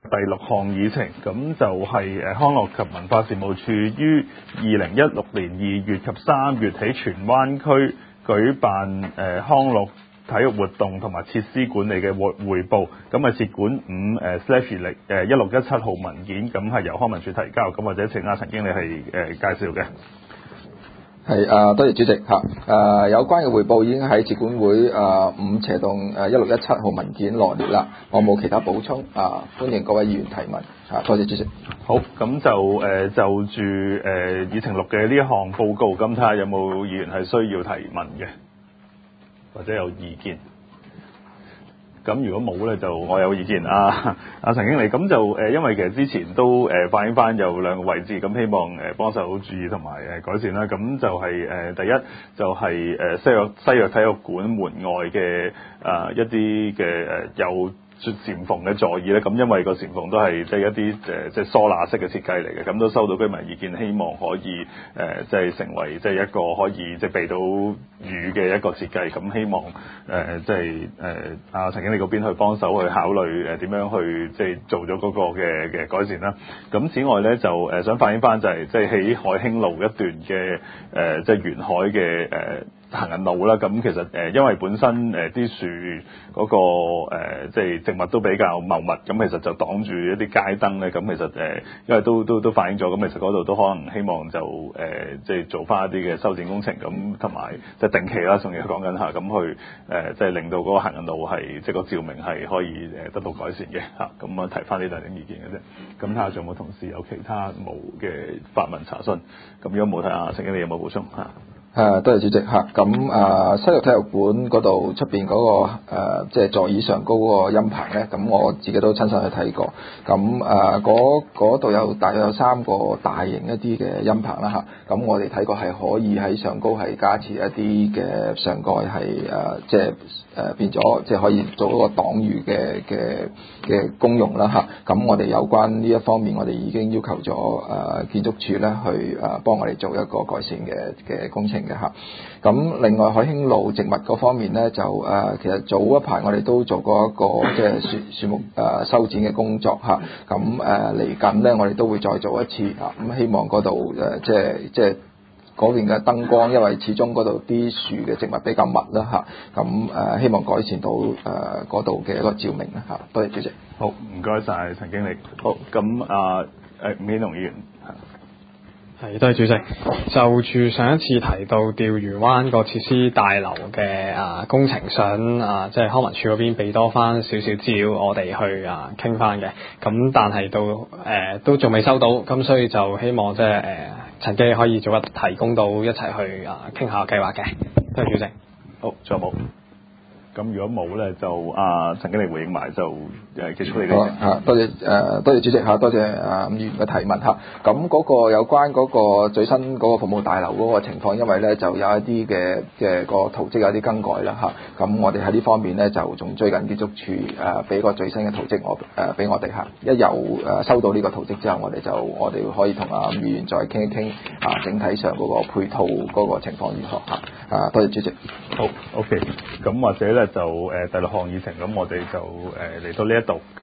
第6項議程，咁就係康樂及文化事務處於2016年2月及3月喺荃灣區舉辦康樂體育活動同埋設施管理嘅匯報，咁啊接管5/1617號文件，咁係由康文署提交，咁或者請陳經理係介紹嘅。 係多謝主席嚇。有關嘅匯報已經喺接管會5/1617號文件羅列啦，我冇其他補充歡迎各位議員提問多謝主席。 好，咁就住議程錄嘅呢一項報告，咁睇下有冇議員係需要提問嘅，或者有意見。咁如果冇咧，就我有意見。陳經理，咁就因為其實之前都反映翻有2個位置，咁希望幫手注意同埋改善啦。咁就係第一就係西約體育館門外嘅一啲嘅有簷篷嘅座椅咧，咁因為個簷篷都係即係一啲即係疏罅式嘅設計嚟嘅，咁都收到居民意見，希望可以即係成為即係一個可以即係避到雨嘅一個設計，咁希望即係陳經理嗰邊去幫手去考慮點樣去即係做咗嗰個嘅改善啦。咁此外咧就想反映翻就係即係喺海興路一段嘅即係沿海嘅行人路啦，咁其實因為本身啲樹嗰個即係植物都比較茂密，咁其實就擋住一啲街燈咧，咁其實因為都反映咗，咁其實嗰度都可能希望就即係做翻一啲嘅修剪工程，咁同埋即係定期啦，仲要講緊下，咁去即係令到嗰個行人路係即係個照明係可以得到改善嘅嚇，咁啊提翻呢2點意見嘅啫。咁睇下仲有冇同事有其他冇嘅發問查詢，咁如果冇睇下陳經理有冇補充嚇？ 多謝主席嚇。咁西約體育館嗰度出邊嗰個即係座椅上高嗰個音棚咧，咁我自己都親身去睇過。咁嗰度有大約有3個大型一啲嘅音棚啦嚇。咁我哋睇過係可以喺上高係加設一啲嘅上蓋係即係變咗即係可以做一個擋雨嘅功用啦嚇。咁我哋有關呢一方面，我哋已經要求咗建築署咧去幫我哋做一個改善嘅工程嘅嚇。咁另外海興路植物嗰方面咧，就其實早一排我哋都做過一個即係樹木修剪嘅工作嚇。咁嚟緊咧，我哋都會再做一次咁希望嗰度即係嗰邊嘅燈光，因為始終嗰度啲樹嘅植物比較密啦嚇。咁希望改善到嗰度嘅一個照明啦嚇。多謝主席。 好，唔該晒陳經理。好，咁伍顯龍議員。 係，多謝主席。就住上一次提到釣魚灣個設施大樓嘅工程想即係康文署嗰邊俾多翻少少資料我哋去傾翻嘅，咁但係都仲未收到，咁所以就希望即係陳經理可以早日提供到一齊去傾下計劃嘅。多謝主席。 好，仲有冇？咁如果冇咧，就陳經理回應埋就結束你嘅。 好多謝主席嚇，多謝伍議員嘅提問嚇。咁嗰個有關嗰個最新嗰個服務大樓嗰個情況，因為咧就有一啲嘅個圖則有啲更改啦嚇。咁我哋喺呢方面咧就仲追緊建築署俾個最新嘅圖則俾我哋嚇。一有收到呢個圖則之後，我哋可以同伍議員再傾一傾整體上嗰個配套嗰個情況如何嚇。多謝主席。 好 ，OK。咁或者咧就第6項議程，咁我哋就嚟到呢一度。